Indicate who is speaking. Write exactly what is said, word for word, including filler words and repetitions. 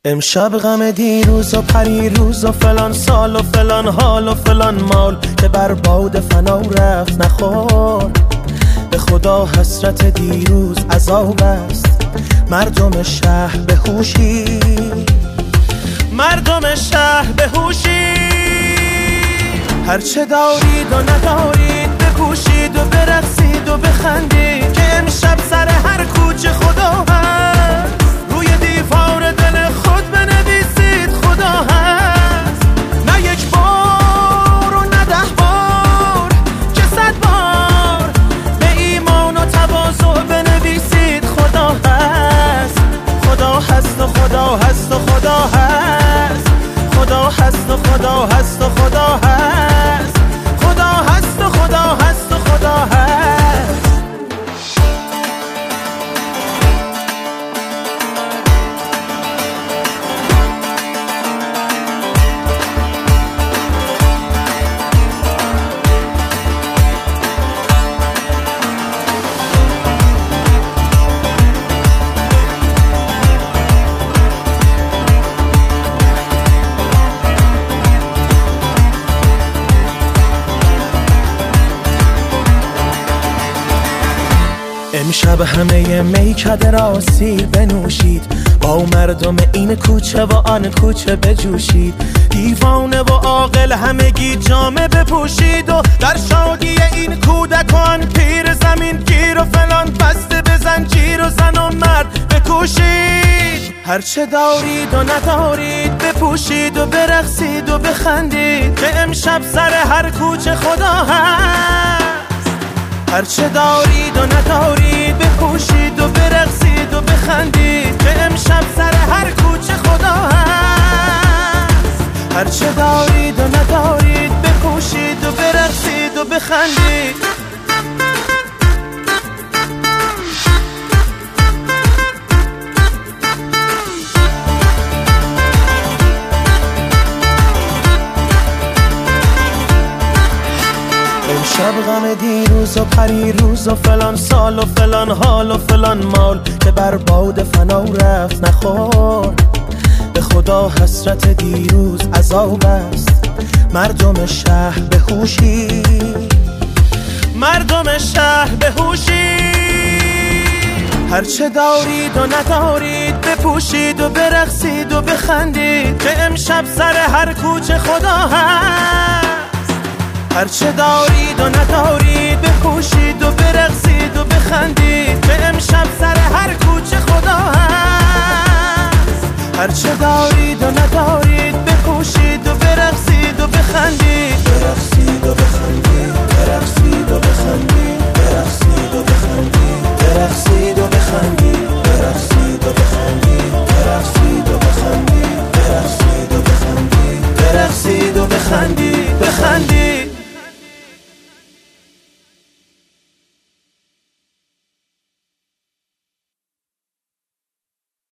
Speaker 1: امشب غم دیروز و پریروز و فلان سال و فلان حال و فلان مال که بر باد فنا رفت نخور. به خدا حسرت دیروز عذاب است. مردم شهر به هوشی، مردم شهر به هوشی، هرچه دارید و ندارید بپوشید و برقصید و بخندید که امشب سر هر کوچه خدا هست. روی دیوار دل خود بنویسید خدا هست. نه یک بار و نه ده بار که صد بار به ایمان و تواضع بنویسید خدا هست. خدا هست و خدا هست و خدا هست. خدا هست و خدا هست و خدا هست. خدا هست و خدا هست و خدا هست. امشب همه میکده را سیر بنوشید، با مردم این کوچه و آن کوچه بجوشید. دیوانه و عاقل همگی جامه بپوشید و در شادی این کودک و آن پیر زمین گیر و فلان بسته به زنجیر و زن و مرد بکوشید. هرچه دارید و ندارید بپوشید و برقصید و بخندید که امشب سر هر کوچه خدا هست. هرچه دارید و ندارید بپوشید و برقصید و بخندید که امشب سر هر کوچه خدا هست. هرچه دارید و ندارید بپوشید و برقصید و بخندید. امشب غم دیروز و پریروز و فلان سال و فلان حال و فلان مال که بر باد فنا رفت نخور. به خدا حسرت دیروز عذاب است. مردم شهر به هوشی، مردم شهر به هوشی، هرچه دارید و ندارید بپوشید و برقصید و بخندید که امشب سر هر کوچه خدا هست. هرچه دارید و ندارید بپوشید و برقصید و بخندید که امشب سر هر کوچه خدا هست. هرچه دارید و ندارید